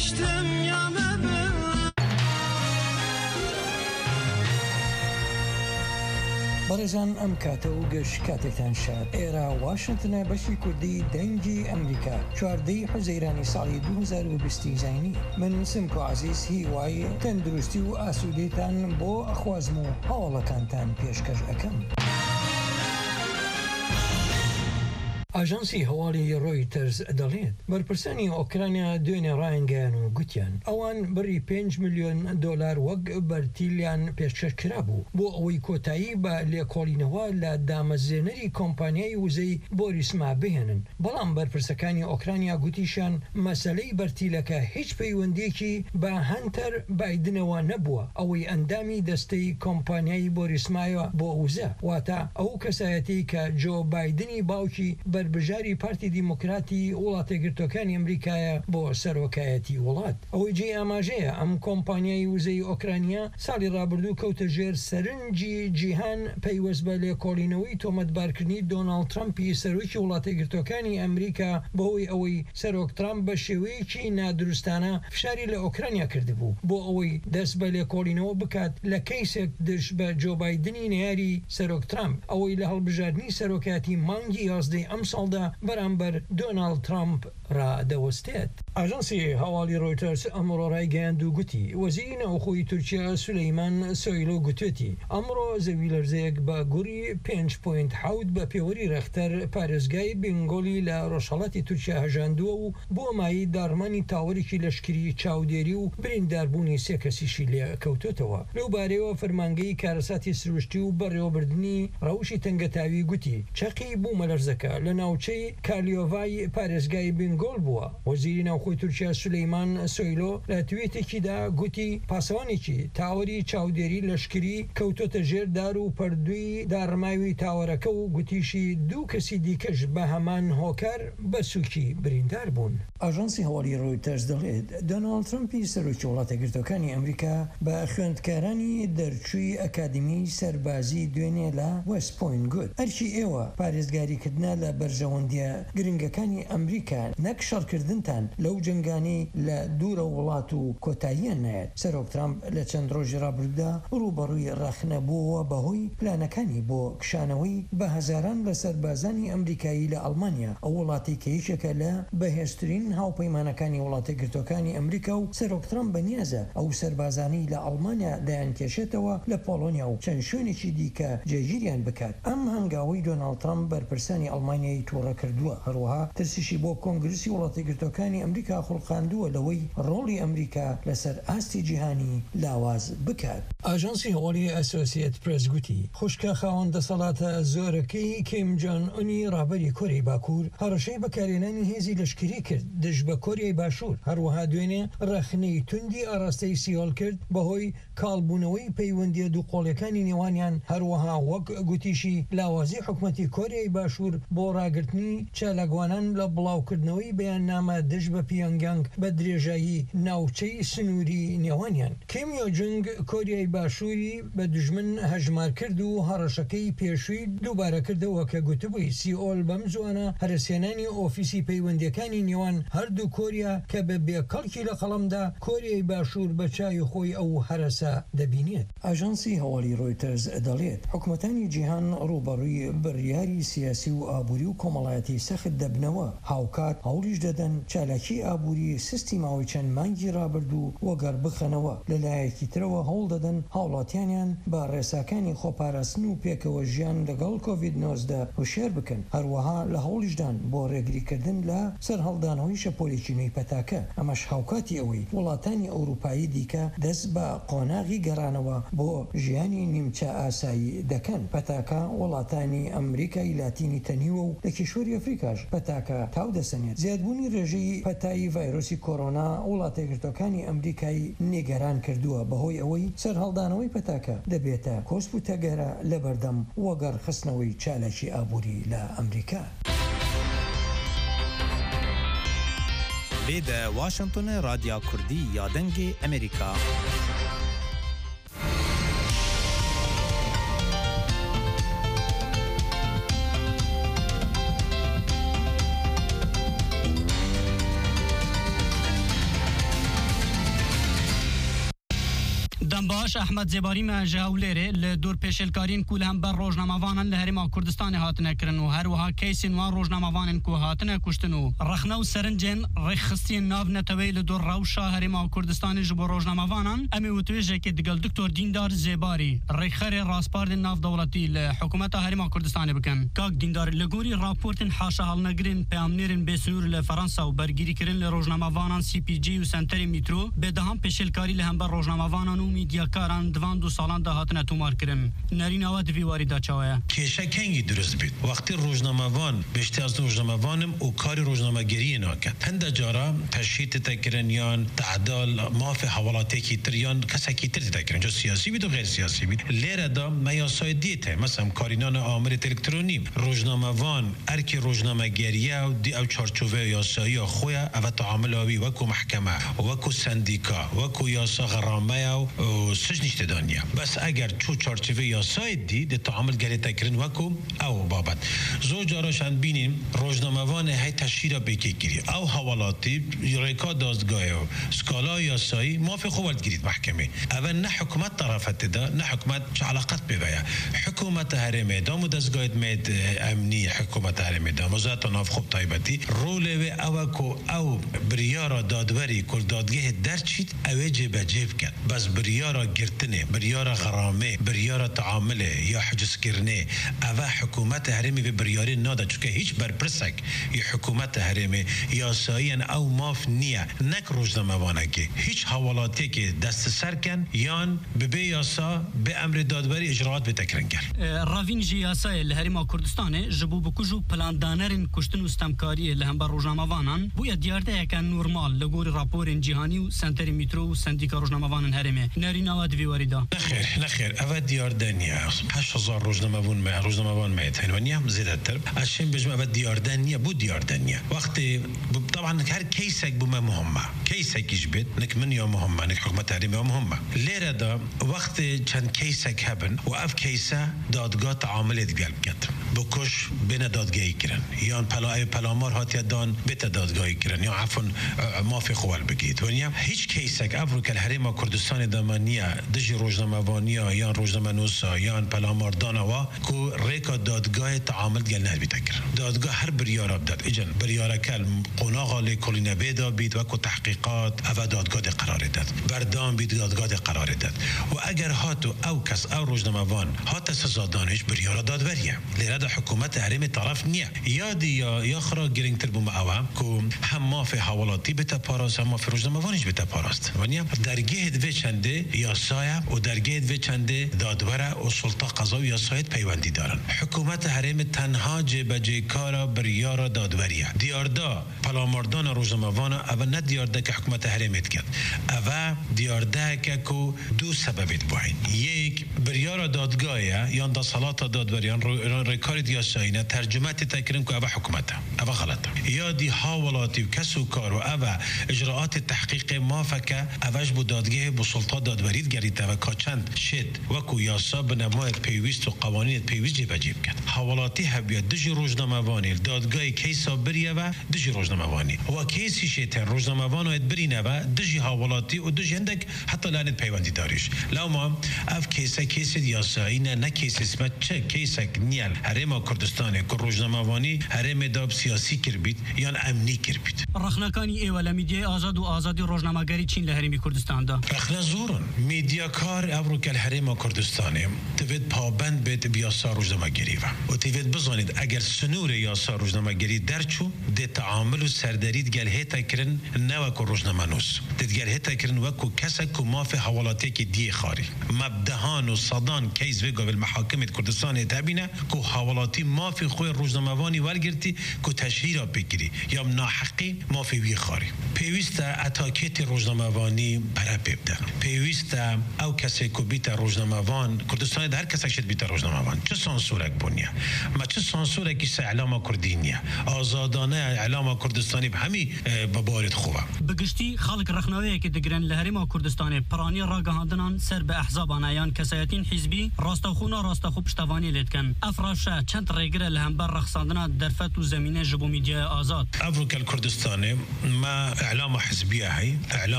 geçtim yanını. بەڕێزان ئەم کاتە و گەشت کاتێکتان شاد ئێرە واشنگتنە بەشی کوردی دەنگی ئەمریکا 14 حوزەیرانی ساڵی 2020 زینی من سمکۆ عەزیز هیوای تەندروستی و ئاسوودەیتان بۆ ئەخوازم و هەواڵەکانتان پێشکەش ئەەکەم. ئاژانسی هەواڵی ڕۆیتەرز دەڵێت بەرپرسانی ئۆکرانیا دوێنێ ڕایانگەیان و گوتیان ئەوان بڕی 5 ملیۆن دۆلار وەک بەرتیلیان پێشکەش کرا بوو بۆ ئەوەی کۆتایی بە لێکۆڵینەوە لە دامەزێنەری کۆمپانیای وزەی بۆریسما بهێنن، بەڵام بەرپرسەکانی ئۆکرانیا گوتیشان مەسەلەی بەرتیلەکە هیچ پەیوەندێکی بە هەنتەر بایدنەوە نەبووە، ئەوەی ئەندامی دەستەی کۆمپانیای بۆریسمایە بۆ وزە، واتە ئەو کەسایەتی کە جۆ بایدنی باوکی بەربژاری پارتی دیموکراتی وڵاتە گرتوەکانی ئەمریکایە بۆ سەرۆکایەتی وڵات. ئەوەی جێ ئاماژەیە ئەم کۆمپانیای وزەی ئۆکرانیا ساڵی ڕابردوو کەوتە ژێر سەرنجی جیهان پەیوەست بە لێکۆڵینەوەی تۆمەتبارکردنی دۆناڵد ترامپی سەرۆکی وڵاتە گرتوەکانی ئەمریکا بەهۆی ئەوەی سەرۆک ترامپ بە شێوەیەکی نادروستانە فشاری لە ئۆکرانیا کردبوو بۆ ئەوەی دەست بە لێکۆڵینەوە بکات لە کەیسێک دش بە جۆ بایدنی نەیاری سەرۆک ترامپ، ئەوەی لە هەڵبژاردننی سەرۆکاتی مانگی 11 ئەم ساڵدا بەرامبەر دۆناڵد ترامپ ڕادەوەستێت. ئاژانسی هەواڵی ڕۆیتەرز ئەمڕۆ ڕایگەیاند و گوتی وەزیری ناوخۆی تورکیا سولەیمان سۆیلۆ گوتوێتی ئەمڕۆ زەوی لەرزەیەک بە گوڕی 5.7 بە پێوەری رەختەر پارێزگای بنگۆلی لە ڕۆژهەڵاتی تورکیا هەژاندووە و بۆ مایی دارمانی تاوەرێکی لەشکری چاودێری و برینداربوونی سێ کەسیشی لێ کەوتوتەوە. لەو بارەیەوە فەرمانگەی کارەساتی سروشتی و بەڕێوەبردننی ڕەوشی تەنگەتاوی گوتی چەقی بوومە لەرزەکە لە ناوچەی کالیۆڤای پارێزگای بنگۆل بووە. وەزیری ناوخۆی تورکیا سولەیمان سۆیلۆ لە توێتێکیدا گوتی پاسەوانێکی تاوەری چاودێری لەشکری کەوتۆتە ژێر دار و پەردووی دارماوی تاوەرەکە و گوتیشی دوو کەسی دیکەش بە هەمان هۆکار بە سووکی بریندار بوون. ئاژانسی هەواڵی ڕۆیتەرز دەڵێت دۆناڵد ترامپی سەرۆکی وڵاتە گرتوەکانی ئەمریکا بە خوێندکارانی دەرچووی ئەکادمی سەربازی دوێنێ لە وەست پۆینت گوت ئەرچی ئێوە پارێزگاریکردنە لە بەرژەوەندیە گرنگەکانی ئەمریکا نەک شەڕکردنتان لەو جنگانی لە دوورە وڵات و کۆتاییان نایەت. سەرۆک ترامپ لە چەند ڕۆژی ڕابردوودا ڕوبەڕووی ڕەخنەبووەوە بەهۆی پلانەکانی بۆ کشانەوەی بە هەزاران لە سەربازانی ئەمریکایی لە ئەڵمانیا، ئەو وڵاتی کە یەکێکە لە بەهێزترین هاوپەیمانەکانی وڵاتە گرتوەکانی ئەمریکا و سەرۆک ترامپ بەنیازە ئەو سەربازانی لە ئەڵمانیا دایانکێشێتەوە لە پۆڵۆنیا و چەند شوێنێکی دیکە جێگیریان بکات. ئەم هەنگاوەی دۆناڵد ترامپ بەرپرسانی ئەڵمانیای تووڕە کردووە، هەروەها ترسیشی بۆ کۆنگرسی وڵاتە گرتوەکانی ئەمریکا خوڵقاندووە لەوەی ڕۆڵی ئەمریکا لەسەر ئاستی جیهانی لاواز بکات. ئاژانسی هەواڵی ئەسۆسیێت پرێس گوتی خوشکە خاوەن دەسەڵاتە زۆرەکەی کیم جۆن ئونی ڕابەری کۆرەی باکوور هەڕەشەی بەکارهێنانی هێزی لەشکری کرد دژ بە کۆریای باشوور، هەروەها دوێنێ ڕەخنەی توندی ئاراستەی سیۆل کرد بەهۆی کاڵبوونەوەی پەیوەندیە دووقۆڵیەکانی نێوانیان، هەروەها وەک گوتیشی لاوازی حکومەتی کۆریای باشوور بۆ ڕاگرتنی چالاکوانان لە بڵاوکردنەوەی بەیاننامە دژ بە پیۆنگیانگ بە درێژایی ناوچەی سنووری نێوانیان. کیم یۆ جونگ کۆریای باشووری بە دوژمن هەژمار کرد و هەڕەشەکەی پێشووی دووبارە کردەوە کە گوتبووی سیئۆل بەم زوانە هەرسێنانی ئۆفیسی پەیوەندیەکانی نێوان هەردوو کۆریا کە بە بێکەڵکی لە قەڵەمدا کۆریای باشوور بە چای خۆی ئەو هەرسە دەبینێت. ئاژانسی هەواڵی ڕۆیتەرز دەڵێت حکومەتانی جیهان ڕوبەڕووی بڕیاری سیاسی و ئابووری و کۆمەڵایەتی سەخت دەبنەوە، هاوکات هەوڵیش دەدەن چالاکی ئابووری سیستیماوی چەند مانگی ڕابردوو وەگەر بخەنەوە، لەلایەکی ترەوە هەوڵ دەدەن هاوڵاتیانیان بە ڕێساکانی خۆپاراستن و پێکەوە ژیان لەگەڵ کۆڤید-19 هوشێر بکەن، هەروەها لە هەوڵیشدان بۆ ڕێگریکردن لە سەرهەڵدانەوەی شەپۆلێکی نوێی پەتاکە. ئەمەش هاوکاتی ئەوەی وڵاتانی ئەوروپایی دیکە دەست بە قۆناغی گەڕانەوە بۆ ژیانی نیمچە ئاسایی دەکەن. پەتاکە وڵاتانی ئەمریکای لاتینی تەنیوە و لە کیشوەری ئەفریقاش پەتاکە تاو دەسەنێت. زیادبوونی ڕێژەی پەتایی ڤایرۆسی کۆرۆنا وڵاتە گرتوەکانی ئەمریکای نیگەران کردووە بەهۆی ئەوەی سەرهەڵدانەوەی پەتاکە دەبێتە کۆسپ و تەگەرە لە بەردەم وەگەر خستنەوەی چالێکی ئابووری لە ئەمریکا. لێدە واشنگتن رادیا کوردی یا دەنگی ئەمریکا. باش احمد زباری ما جاولره لدور پیشلکارین کول هم بر روزنامه‌وانان لهرما کردستان هاتنه کرن و هر وها کیسین و روزنامه‌وانان کو هاتنه کشتنو رخنه و سرنجن رخصتی ناو نتوی لدور روشا هرما کردستان جبو روزنامه‌وانان امی وتوجه که دگل دکتر دیندار زباری رخر راسپارد ناو دولتی لحکومت هرما کردستان بکن کاک دیندار لگوری راپورتن حاشا حال نگرین پیامنیرن بسنور لفرانسا و برگیری کرن لروزنامه‌وانان سی پی جی و سنتر میترو به دهم پیشلکاری لهم بر روزنامه‌وانان و میدیاکاران دوان دو سالان ده هاتنه تومار کرن نرین آواد ویواری دا چاوه کیشه کنگی درست بید وقتی روزنامه‌وان بیشتر از روزنامه‌وانم و کار روزنامه‌گری ناکن هند جارا تشییع تکرن یان تعدال ماف حوالاتی کی تریان کسا کی تکرن جو سیاسی بید و غیر سیاسی بید لیره دا میاسای دیته مثلا کارینان آمر الکترونی روزنامه‌وان ارکی روزنامه‌گری او دی او چارچوبه یاسایی خویا او تعامل اوی وکو محکمه وکو سندیکا وکو یاسا غرامه او سجنش دنیا بس اگر چو چارچوبه یاسای دی د تعامل گری تکرین وکو او بابت زو جاراشان بینیم روزنامه‌وان هی تشهیر بگیری او حوالاتی ریکا دادگاه و سکالا یاسایی موافق خوالت گیرید محکمه اول نه حکومت طرفت دا نه حکومت چه علاقت ببایا حکومت هرمه دا مدزگاه مید امنی حکومت هرمه دا وزارت ناف خوب طایبتی روله و اوکو او بریارا دادوری کل دادگاه درچید اوجه بجیب کرد بس بریارا گرتنه بریارا غرامه بریارا تعامله یا حجز کرنه اوه حکومت هرمی به بریاری ناده چون که هیچ برپرسک یا حکومت هرمی یا ساین او ماف نیه نک روزنامه‌وانه که هیچ حوالاتی که دست سر کن یان به یاسا به امر دادوری اجراعات بتکرن کرد راوین جی یاسای لهرما کردستان جبو بکوجو پلاندانرین کشتن و استمکاری لهم بر روزنامه‌وانان بویا دیارده یکن نورمال لگور راپورین جهانی و سنتر میترو و سندیکا روزنامه‌وانان هرمه نرین آواد ویواری دا نخیر اول دیاردنیه 8000 روزنامه‌وان میتن و نیم زیادتر اشین بجم اول دیاردنیه بود دیاردنیه وقتی طبعا هر کیسک بو مهمه کیسکیش بید نک من یا مهمه نک حکومت هرمی مهمه لیره دا وقتی چند کیسک هبن و اف کیسه دادگاه تعاملت گلب کرد بکش بین دادگاهی کرن یا پلامار هاتی دان بیت دادگاهی کرن یا عفوا مافی خوال بگید و نیم هیچ کیسک افریقا هرما کردستان دمانیه دژ روزنامه‌وانیا یا روزنامه نوسا یا پلامار دانوا کو ریکا دادگاه تعامل گل نه بیتکر دادگاه هر بریار بداد اجن بریار کل قناغ لکلینه بيدا بید و کو تحقیقات او دادگاه قرار داد بردام بید دادگاه قرار داد و اگر هاتو او کس او روزنامه‌وان هات سزا دانش بریار دادوریه لیراد حکومت هرم طرف نیه یادی یا خرا گرینگتر بوم اوام کو هم مافی حوالاتی بتا پاراست هم مافی روزنامه‌وانش بتا پاراست و نیم درگاه دو چنده یا سایه و درگاه دو چنده دادوره و سلطه قضایی یا سایت پیوندی دارن حکومت هرم تنها جبجه کارا بریار دادوریه دیاردا پلامردان روزنامه‌وان اول نه دیارده که حکومت هرمت کرد اول دیارده که کو دو سببت باین یک بریار دادگاه یا دا صلات دادوریان ریکارد یا ساینه ترجمه تکریم که اول حکومت اول غلطه یا دی حوالاتی و کسو کار و اول اجراعات تحقیق مافکه اولش بو دادگاه بو سلطه دادورید گریده و کاچند شد وکو یاسا بنمایت پیویست و قوانین پیویست جیب کرد حوالاتی هبیت دژ روزنامه‌وانی دادگاه کیسا بریه و دژ روزنامه‌وانی و کیسی شیتن روزنامه‌وان و برینه و دژ حوالاتی و دژ هندک حتی لعنت پیوندی داریش لو ما اف کیس یاسایینه نه کیس اسمت چه کیسک نیل هرما کردستان که روزنامه‌وانی هرم داب سیاسی کربید یا امنی کربید رخنکانی ایوال میدیا آزاد و آزادی روزنامه‌گری چین لهرمی کردستان دا رخنا زورن میدیا کار افریقا هرما کردستان توید پابند بید بیاسا روزنامه‌گری و توید بزنید اگر سنور یاسا روزنامه‌گری درچو ده تعامل و سردرید گل هتا کرن نه کو روزنامه نوس دگل هتا کرن و کو کسا کو ماف حوالاتی کی دی خاری مبدهان و صدان کیس و قبل محاکم کردستان تابینه کو حوالاتی ماف خو روزنامه‌وانی ورگرتی کو تشهیر بگیری یا ناحقی ماف وی خاری پیوست اتاکت روزنامه‌وانی برا ببدن پیوست او کسی کو بیت روزنامه‌وان کردستان در کسا شد بیت روزنامه‌وان چه سانسورک بونیه ما چه سانسورکی س اعلام کردینیه آزادانه اعلام کردستانی به همی ببارد خوبه بگشتی خلق رخنوی که دگرن لهرما کردستان پرانی راگهاندنان سر به احزاب آنایان کسایتین حزبی راستخونا راستخو پشتوانی لیدکن افراشا چند ریگر لهمبر رخصاندنا درفت و زمینه جبو میدیا آزاد افریقا کردستان ما اعلام حزبیه هی اعلام